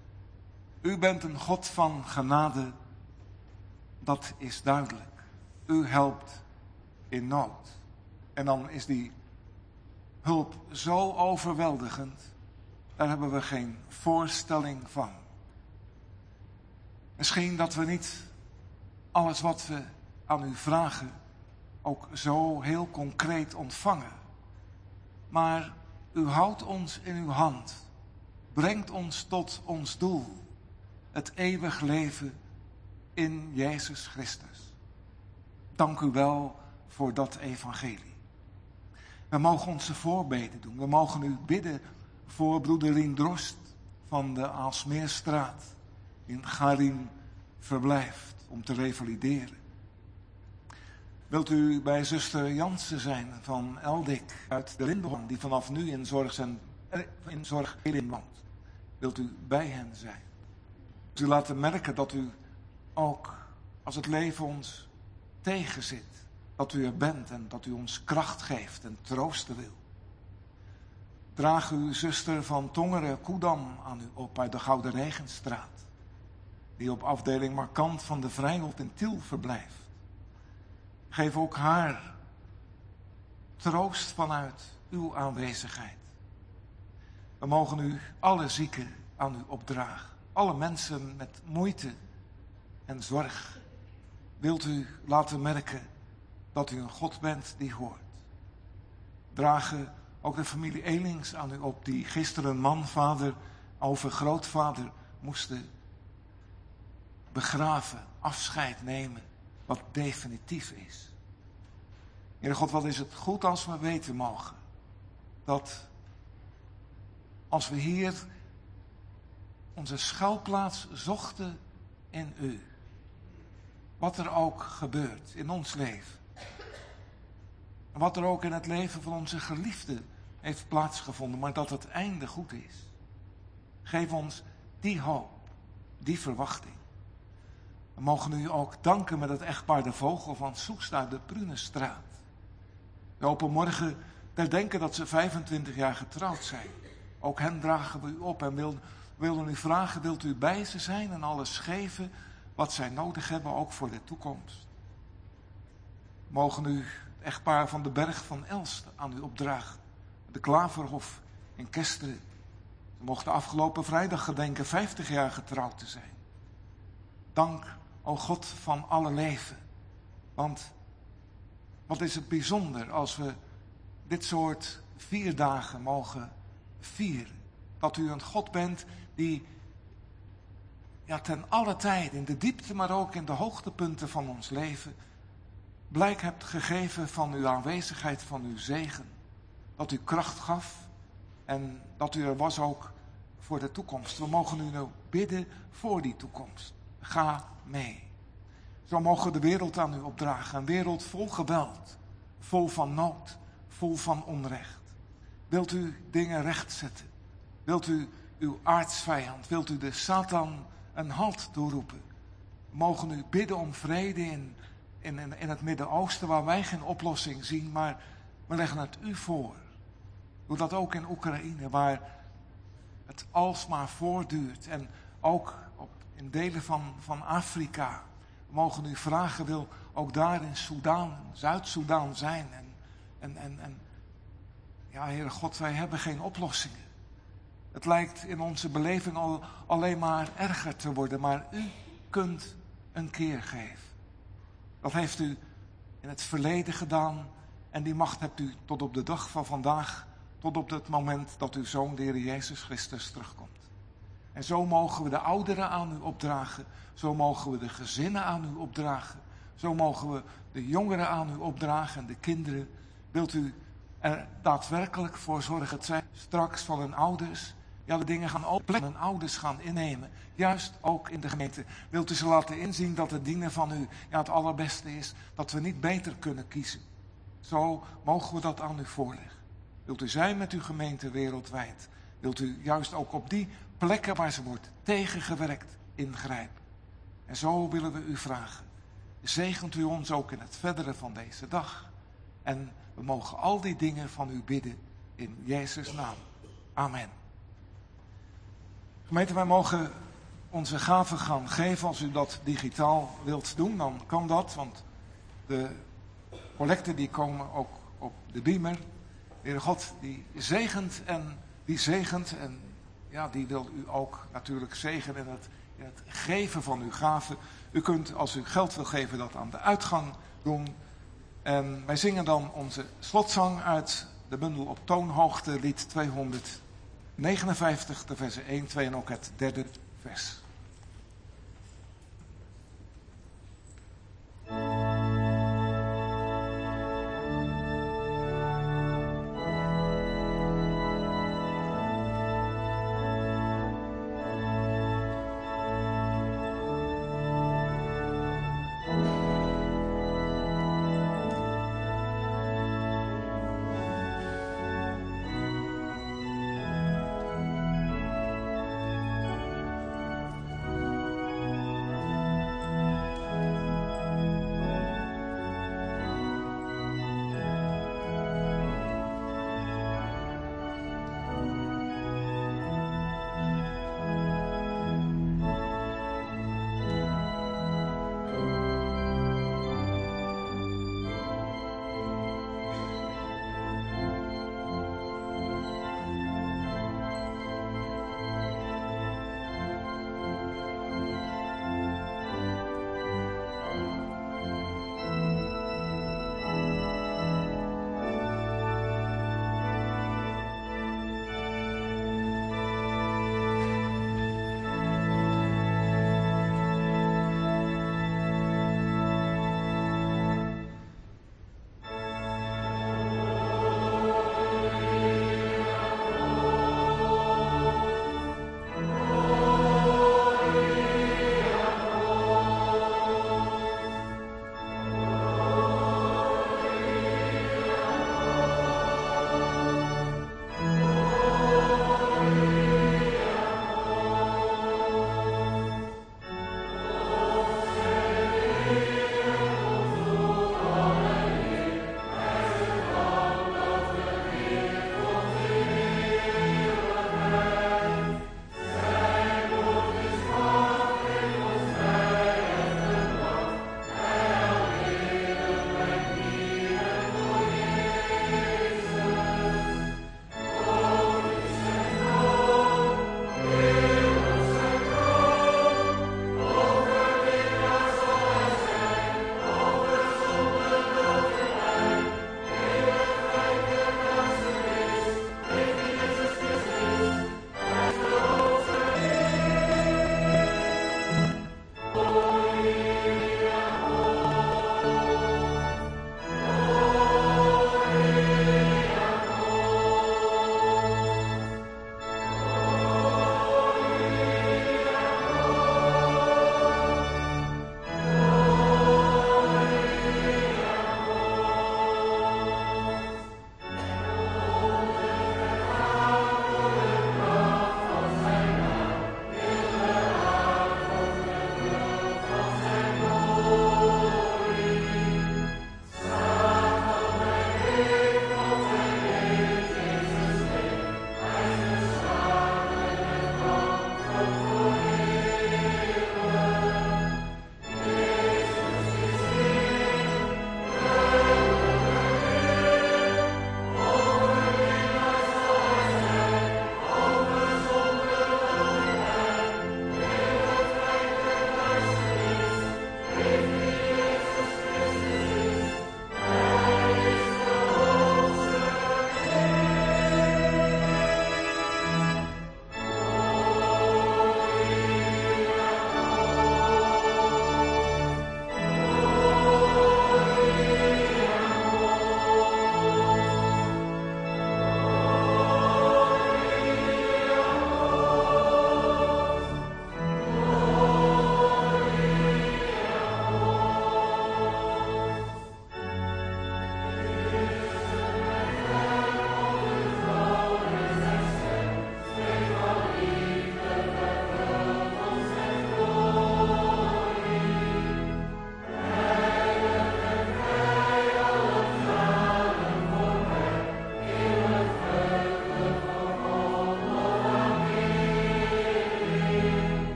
U bent een God van genade, dat is duidelijk. U helpt in nood. En dan is die hulp zo overweldigend, daar hebben we geen voorstelling van. Misschien dat we niet alles wat we aan u vragen ook zo heel concreet ontvangen. Maar u houdt ons in uw hand, brengt ons tot ons doel, het eeuwig leven in Jezus Christus. Dank u wel voor dat evangelie. We mogen onze voorbeden doen. We mogen u bidden voor broeder Rien Drost van de Aalsmeerstraat in Garim verblijft om te revalideren. Wilt u bij zuster Jansen zijn van Eldik uit de Lindenhoorn, die vanaf nu in zorg woont? Wilt u bij hen zijn? Wilt u laten merken dat u ook, als het leven ons tegenzit, dat u er bent en dat u ons kracht geeft en troosten wil? Draag uw zuster van Tongeren, Koedam, aan u op uit de Gouden Regenstraat, die op afdeling Markant van de Vrijwold in Tiel verblijft. Geef ook haar troost vanuit uw aanwezigheid. We mogen u alle zieken aan u opdragen. Alle mensen met moeite en zorg. Wilt u laten merken dat u een God bent die hoort. Dragen ook de familie Elings aan u op, die gisteren man, vader, overgrootvader moesten begraven, afscheid nemen, wat definitief is. Heere God, wat is het goed als we weten mogen dat als we hier onze schuilplaats zochten in u, wat er ook gebeurt in ons leven, en wat er ook in het leven van onze geliefden heeft plaatsgevonden, maar dat het einde goed is. Geef ons die hoop, die verwachting. We mogen u ook danken met het echtpaar De Vogel van Soest uit de Prunestraat. We op een morgen herdenken dat ze 25 jaar getrouwd zijn. Ook hen dragen we u op en wilden u vragen, wilt u bij ze zijn en alles geven wat zij nodig hebben, ook voor de toekomst. We mogen u het echtpaar van de Berg van Elst aan u opdragen. De Klaverhof in Kesteren. Ze mochten afgelopen vrijdag gedenken 50 jaar getrouwd te zijn. Dank, o God van alle leven. Want wat is het bijzonder als we dit soort 4 dagen mogen vieren. Dat u een God bent die ten alle tijde, in de diepte, maar ook in de hoogtepunten van ons leven, blijk hebt gegeven van uw aanwezigheid, van uw zegen. Dat u kracht gaf en dat u er was ook voor de toekomst. We mogen u nou bidden voor die toekomst. Ga mee. Zo mogen we de wereld aan u opdragen. Een wereld vol geweld, vol van nood, vol van onrecht. Wilt u dingen rechtzetten? Wilt u uw aartsvijand, wilt u de Satan een halt toeroepen? We mogen u bidden om vrede in het Midden-Oosten, waar wij geen oplossing zien, maar we leggen het u voor. Doe dat ook in Oekraïne, waar het alsmaar voortduurt. En ook in delen van Afrika. We mogen u vragen, wil ook daar in Soedan, Zuid-Soedan zijn. En ja, Heere God, wij hebben geen oplossingen. Het lijkt in onze beleving al alleen maar erger te worden, maar u kunt een keer geven. Dat heeft u in het verleden gedaan en die macht hebt u tot op de dag van vandaag, tot op het moment dat uw Zoon, de Heer Jezus Christus, terugkomt. En zo mogen we de ouderen aan u opdragen, zo mogen we de gezinnen aan u opdragen, zo mogen we de jongeren aan u opdragen en de kinderen. Wilt u er daadwerkelijk voor zorgen, het zij straks van hun ouders, de dingen gaan opleggen, hun ouders gaan innemen. Juist ook in de gemeente. Wilt u ze laten inzien dat het dienen van u het allerbeste is, dat we niet beter kunnen kiezen. Zo mogen we dat aan u voorleggen. Wilt u zijn met uw gemeente wereldwijd? Wilt u juist ook op die plekken waar ze wordt tegengewerkt ingrijpen? En zo willen we u vragen. Zegent u ons ook in het verdere van deze dag. En we mogen al die dingen van u bidden in Jezus' naam. Amen. Gemeente, wij mogen onze gaven gaan geven. Als u dat digitaal wilt doen, dan kan dat. Want de collecten die komen ook op de beamer. De Heere God die zegent en die zegent. En ja, die wil u ook natuurlijk zegenen in het geven van uw gaven. U kunt, als u geld wil geven, dat aan de uitgang doen. En wij zingen dan onze slotzang uit de bundel op toonhoogte, lied 259, de versen 1, 2 en ook het derde vers.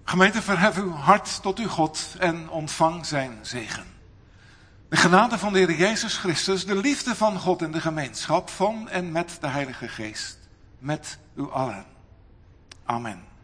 Gemeente, verhef uw hart tot uw God en ontvang zijn zegen. De genade van de Heer Jezus Christus, de liefde van God en de gemeenschap van en met de Heilige Geest. Met u allen. Amen.